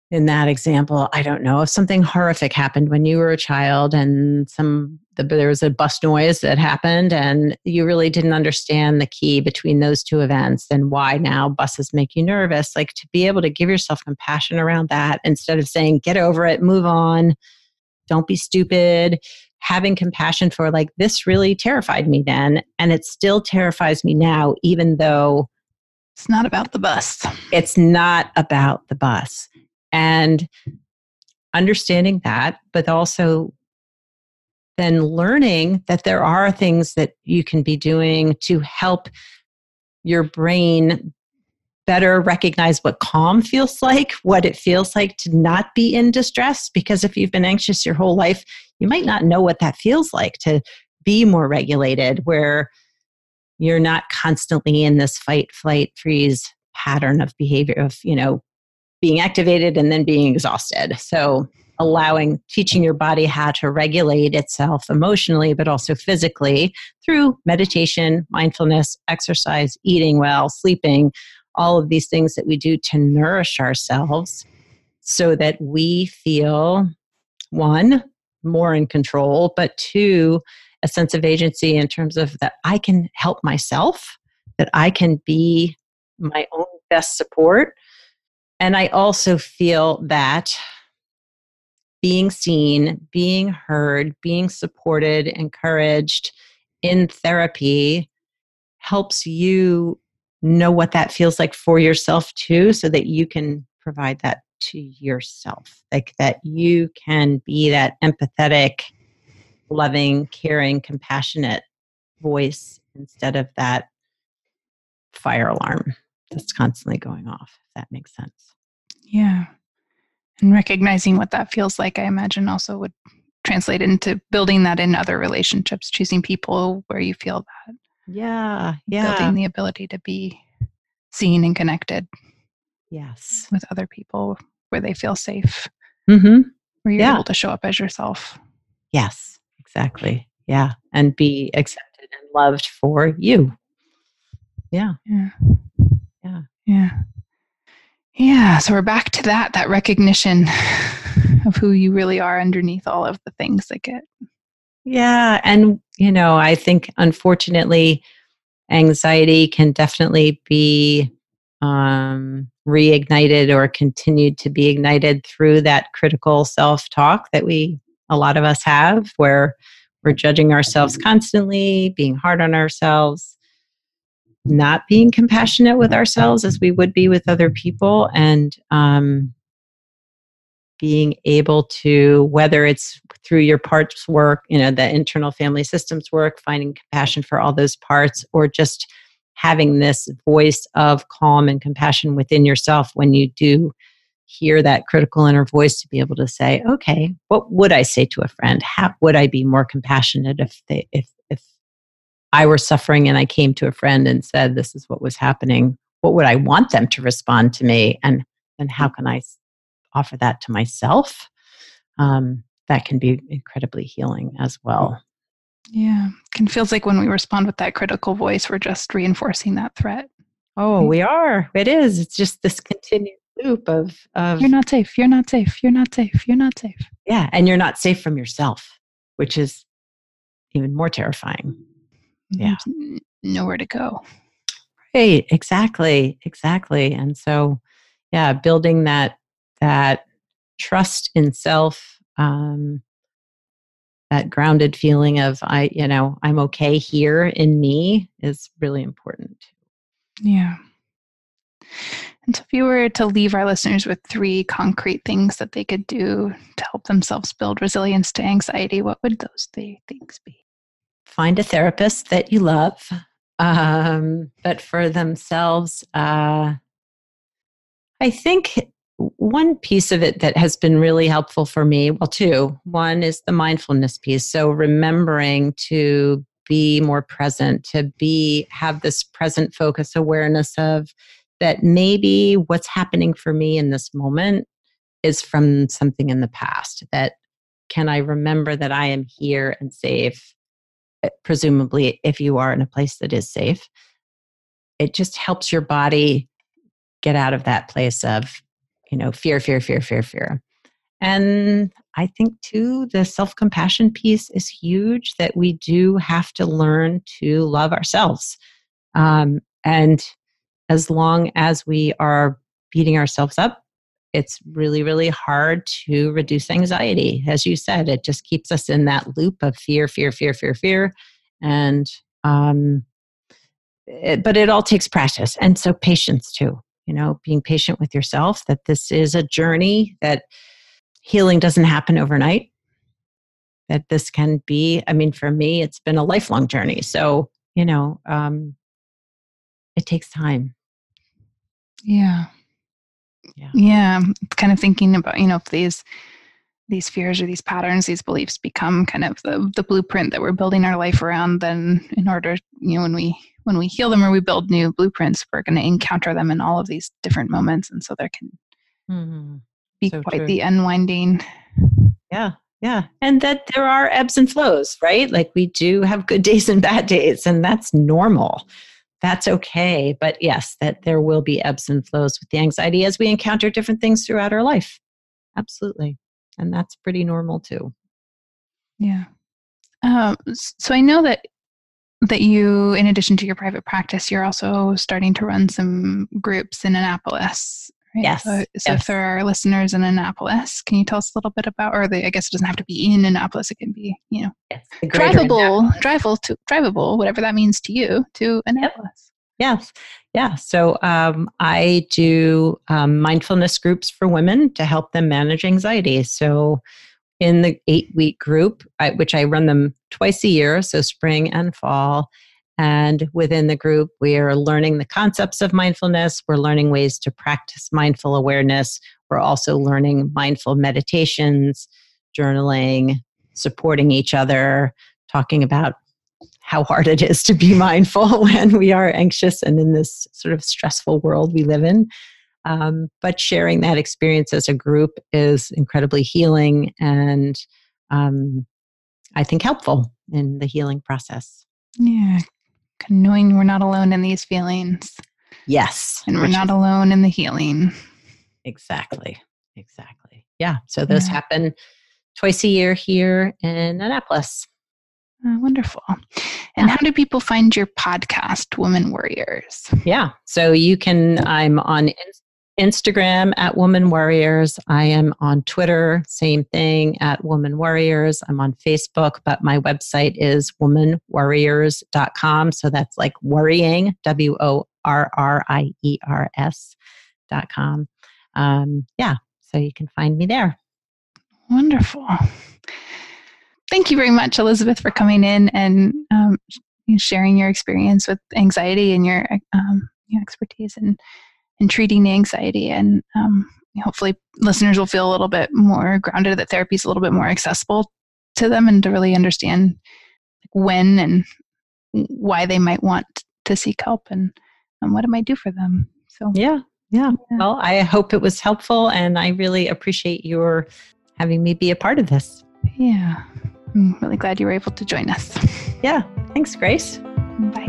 in that example, I don't know, if something horrific happened when you were a child and some the, there was a bus noise that happened and you really didn't understand the key between those two events and why now buses make you nervous, like to be able to give yourself compassion around that instead of saying, get over it, move on, don't be stupid, having compassion for like, this really terrified me then, and it still terrifies me now, even though it's not about the bus. It's not about the bus. And understanding that, but also then learning that there are things that you can be doing to help your brain better recognize what calm feels like, what it feels like to not be in distress. Because if you've been anxious your whole life, you might not know what that feels like to be more regulated, where you're not constantly in this fight, flight, freeze pattern of behavior of, you know, being activated and then being exhausted. So allowing, teaching your body how to regulate itself emotionally, but also physically through meditation, mindfulness, exercise, eating well, sleeping, all of these things that we do to nourish ourselves so that we feel, one, more in control, but two, a sense of agency in terms of that I can help myself, that I can be my own best support. And I also feel that being seen, being heard, being supported, encouraged in therapy helps you know what that feels like for yourself too, so that you can provide that to yourself. Like that you can be that empathetic, loving, caring, compassionate voice instead of that fire alarm that's constantly going off, if that makes sense. Yeah. And recognizing what that feels like, I imagine also would translate into building that in other relationships, choosing people where you feel that. Yeah. Yeah. Building the ability to be seen and connected. Yes. With other people where they feel safe. Mm-hmm. Where you're Yeah. able to show up as yourself. Yes, exactly. Yeah. And be accepted and loved for you. Yeah. Yeah. Yeah. Yeah. Yeah. So we're back to that, that recognition of who you really are underneath all of the things that get. Yeah. And, you know, I think unfortunately, anxiety can definitely be um, reignited or continued to be ignited through that critical self-talk that we, a lot of us have, where we're judging ourselves constantly, being hard on ourselves, not being compassionate with ourselves as we would be with other people, and um, being able to, whether it's through your parts work, you know, the internal family systems work, finding compassion for all those parts, or just having this voice of calm and compassion within yourself when you do hear that critical inner voice, to be able to say, okay, what would I say to a friend? How would I be more compassionate if they, if, if I were suffering and I came to a friend and said, this is what was happening? What would I want them to respond to me? And and how can I offer that to myself? Um, that can be incredibly healing as well. Yeah. It feels like when we respond with that critical voice, we're just reinforcing that threat. Oh, we are. It is. It's just this continued loop of, of you're not safe. You're not safe. You're not safe. You're not safe. Yeah. And you're not safe from yourself, which is even more terrifying. Yeah. There's nowhere to go. Right. Exactly. Exactly. And so, yeah, building that, that trust in self, um, that grounded feeling of, I, you know, I'm okay here in me is really important. Yeah. And so if you were to leave our listeners with three concrete things that they could do to help themselves build resilience to anxiety, what would those three things be? Find a therapist that you love, um, but for themselves, uh, I think one piece of it that has been really helpful for me, well, two. One is the mindfulness piece. So remembering to be more present, to be, have this present focus awareness of that maybe what's happening for me in this moment is from something in the past. That can I remember that I am here and safe? Presumably, if you are in a place that is safe, it just helps your body get out of that place of you know, fear, fear, fear, fear, fear. And I think too, the self-compassion piece is huge, that we do have to learn to love ourselves. Um, and as long as we are beating ourselves up, it's really, really hard to reduce anxiety. As you said, it just keeps us in that loop of fear, fear, fear, fear, fear. And, um, it, but it all takes practice. And so patience too, you know, being patient with yourself, that this is a journey, that healing doesn't happen overnight, that this can be, I mean, for me, it's been a lifelong journey. So, you know, um, it takes time. Yeah. Yeah. Yeah. Kind of thinking about, you know, if these these fears or these patterns, these beliefs become kind of the, the blueprint that we're building our life around, then in order, you know, when we when we heal them or we build new blueprints, we're going to encounter them in all of these different moments. And so there can Mm-hmm. be So quite true. the unwinding. Yeah. Yeah. And that there are ebbs and flows, right? Like we do have good days and bad days, and that's normal. That's okay. But yes, that there will be ebbs and flows with the anxiety as we encounter different things throughout our life. Absolutely. And that's pretty normal too. Yeah. Um, so I know that that you, in addition to your private practice, you're also starting to run some groups in Annapolis. Right? Yes. So, so yes. if there are listeners in Annapolis, can you tell us a little bit about, or they, I guess it doesn't have to be in Annapolis. It can be, you know, yes, drivable, drivable to drivable, whatever that means to you, to Annapolis. Yep. Yes. Yeah. So um, I do um, mindfulness groups for women to help them manage anxiety. So in the eight week group, I, which I run them twice a year, so spring and fall. And within the group, we are learning the concepts of mindfulness. We're learning ways to practice mindful awareness. We're also learning mindful meditations, journaling, supporting each other, talking about how hard it is to be mindful when we are anxious and in this sort of stressful world we live in. Um, but sharing that experience as a group is incredibly healing and um, I think helpful in the healing process. Yeah. Knowing we're not alone in these feelings. Yes. And we're not is, alone in the healing. Exactly. Exactly. Yeah. So those yeah. happen twice a year here in Annapolis. Oh, wonderful. And yeah. How do people find your podcast, Woman Warriors? Yeah. So you can, I'm on Instagram at Woman Warriors. I am on Twitter, same thing, at Woman Warriors. I'm on Facebook, but my website is woman warriors dot com. So that's like worrying, W O R R I E R S dot com. Um, yeah, so you can find me there. Wonderful. Thank you very much, Elizabeth, for coming in and um, sharing your experience with anxiety and your, um, your expertise in, in treating the anxiety. And um, hopefully listeners will feel a little bit more grounded, that therapy is a little bit more accessible to them, and to really understand when and why they might want to seek help, and, and what it might do for them. So yeah, yeah. Yeah. Well, I hope it was helpful, and I really appreciate your having me be a part of this. Yeah. I'm really glad you were able to join us. Yeah. Thanks, Grace. Bye.